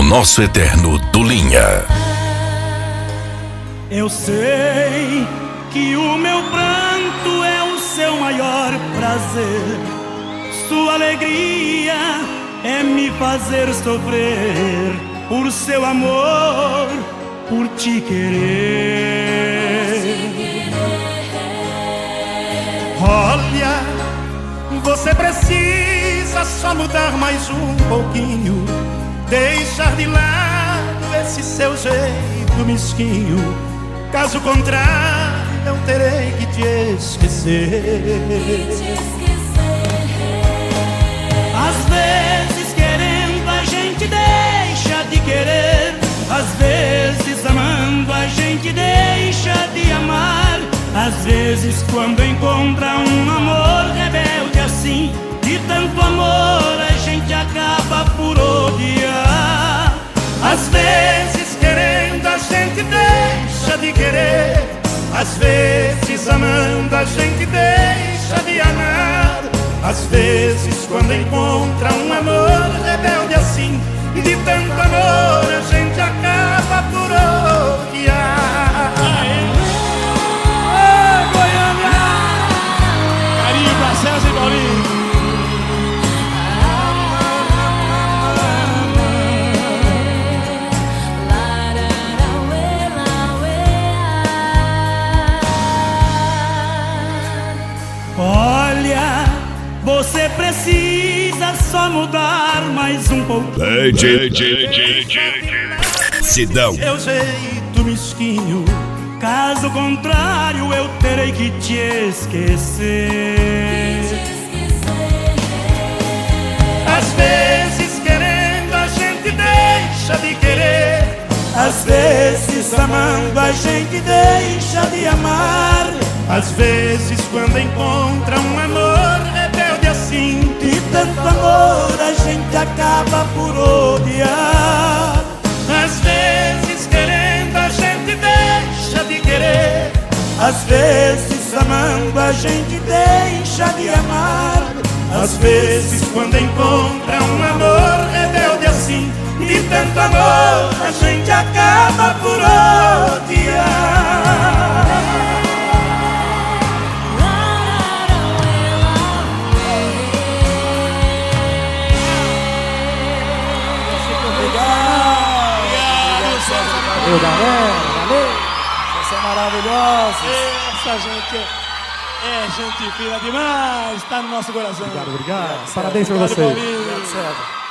nosso eterno do Linha. Eu sei que o meu pranto é o seu maior prazer. Sua alegria é me fazer sofrer por seu amor, por te querer. Olha, você precisa só mudar mais um pouquinho, deixar de lado esse seu jeito mesquinho. Caso contrário, eu terei que te esquecer. Às vezes querendo a gente deixa de querer, às vezes amando a gente deixa de amar. Às vezes quando encontra um amor rebelde assim, de tanto amor a gente acaba por odiar. Às vezes querendo a gente deixa de querer, às vezes amando a gente deixa de amar. Às vezes quando encontra um amor rebelde assim, de tanto amor a gente acaba por odiar. Goiânia! Carinho pra César e Paulinho. Olha, você precisa só mudar mais um pouquinho. Sidão. Seu jeito mesquinho, caso contrário eu terei que te esquecer. Às vezes querendo a gente deixa de querer, às vezes amando a gente deixa de amar. Às vezes quando encontra um amor rebelde assim, de tanto amor a gente acaba por odiar. Às vezes querendo a gente deixa de querer, às vezes amando a gente deixa de amar. Às vezes quando encontra um amor rebelde assim, de tanto amor a gente acaba por odiar. Valeu, galera, valeu! Vocês são maravilhosos! Essa gente é gente fina demais, tá no nosso coração. Obrigado. Parabéns pra vocês. Paulinho. Obrigado, César.